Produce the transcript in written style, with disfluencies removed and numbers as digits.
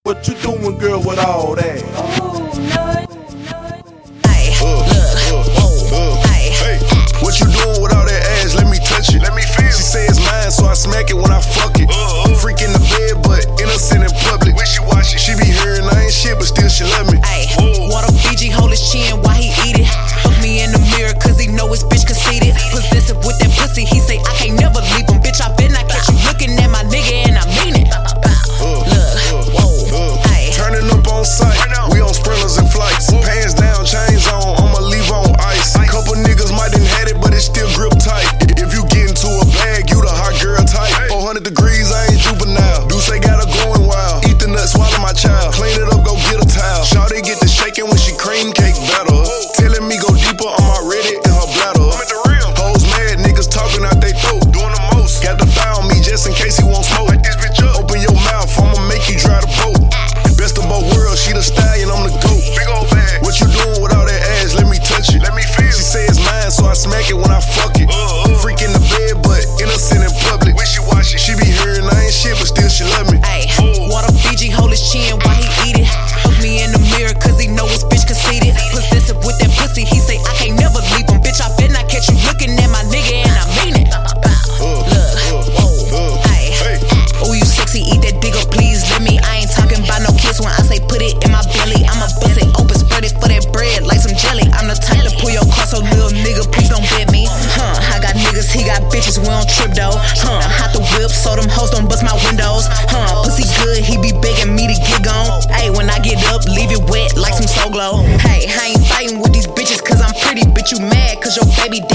What you doing, girl, with all that? What you doing with all that ass? Let me touch it. Let me feel. She say it's mine, so I smack it when I fuck it. Freak in the bed, but innocent in public. Wishy-washy. She be hearing I ain't shit, but still she love me. Water Fiji, hold his chin while he eat it. Look me in the mirror, cause he know his bitch conceited. Possessive with that pussy, he say I can't never leave him. Bitch, I bet not catch you looking at my nigga, and I mean it. Turning up on sight, we on sprinters and flights. Pants down, chains on, I'ma leave on ice. Couple niggas might done had it, but it still grip tight. If you get into a bag, you the hot girl type. 400 degrees, I ain't juvenile. Do say got her going wild. Eat the nut, swallow my child. Clean it up, go get a towel. Shawty get the shaking when she cream cake better. Telling me go deeper, I'm already in her bladder. Hoes mad, niggas talking out they throat. Doing the most. Got the thigh on me just in case he won't smoke. Light this bitch up. Open your mouth, I'ma make you dry the boat. Best of both worlds, she the stallion, I'm the goat. Big old bag. What you doing with all that ass? Let me touch it. Let me feel. She say it's mine, so I smack it when I fuck it. Freak in the bed, but innocent in public. Wishy-washy. She be hearing I ain't shit, but still she love me. Water Fiji, hold his chin while he eat it. Look me in the mirror, cause he know his bitch conceited. Possessive with that pussy, he say I can't never leave him. Bitch, I bet not catch you looking at my nigga, and I mean it. Oh, you sexy, eat that digger, please let me. I ain't talking about no kiss when I say put it in my belly. I'ma bust it open, spread it for that bread like some jelly. I'm the type to pull your car, so little nigga, please don't bet me. I got niggas, he got bitches, we don't trip though. Hot the whip, so them hoes don't bust my windows. Pussy good, he be begging me to get gone. Hey, when I get up, leave it wet like some Soul Glow. Hey, I ain't fighting with these bitches cause I'm pretty, bitch, you mad cause your baby